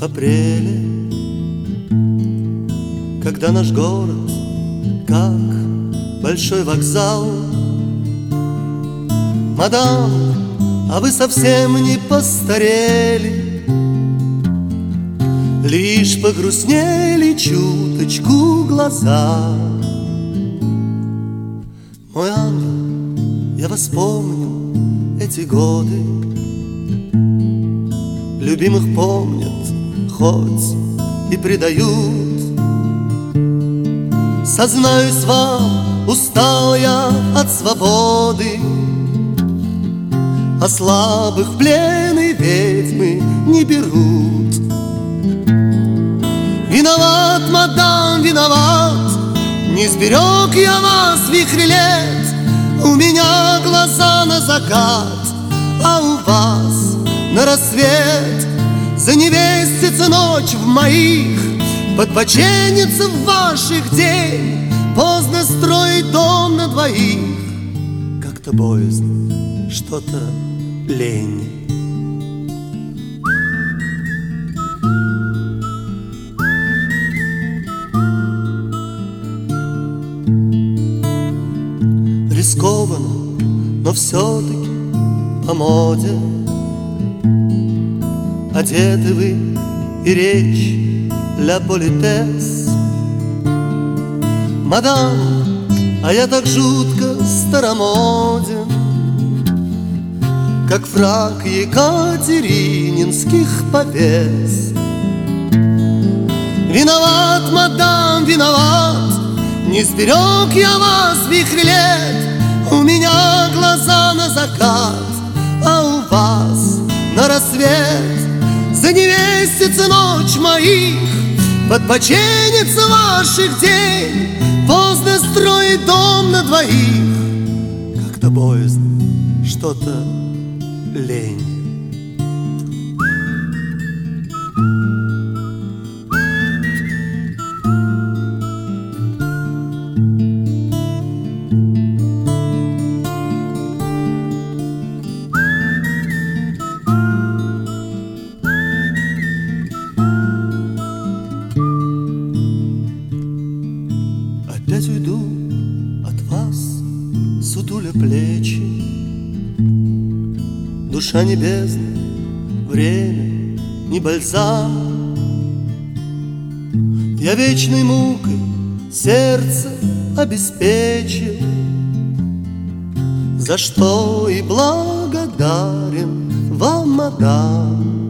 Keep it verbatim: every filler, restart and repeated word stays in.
апреле, когда наш город, как большой вокзал. Мадам, а вы совсем не постарели, лишь погрустнели чуточку глаза. Мой ангел, я вас помню эти годы, любимых помнят, хоть и предают. Сознаюсь вам, устал я от свободы, а слабых в плен и ведьмы не берут. Виноват, мадам, виноват, не сберег я вас в вихре лет. У меня глаза на закат, а у вас на рассвет. За невестица ночь в моих, подбоченница в ваших день. Поздно строить дом на двоих, как-то боязно, что-то лень. Рискованно, но все-таки по моде одеты вы, и речь ля политес. Мадам, а я так жутко старомоден, как фрак екатерининских повес. Виноват, мадам, виноват, не сберег я вас в вихре лет. У меня глаза на закат, а у вас на рассвет. За невестица ночь моих, подбоченница ваших день. Поздно строить дом на двоих, как-то боязно, что-то лень. Опять уйду от вас, сутуля плечи. Душа небесная, время не бальзам. Я вечной мукой сердце обеспечил, за что и благодарен вам, мадам.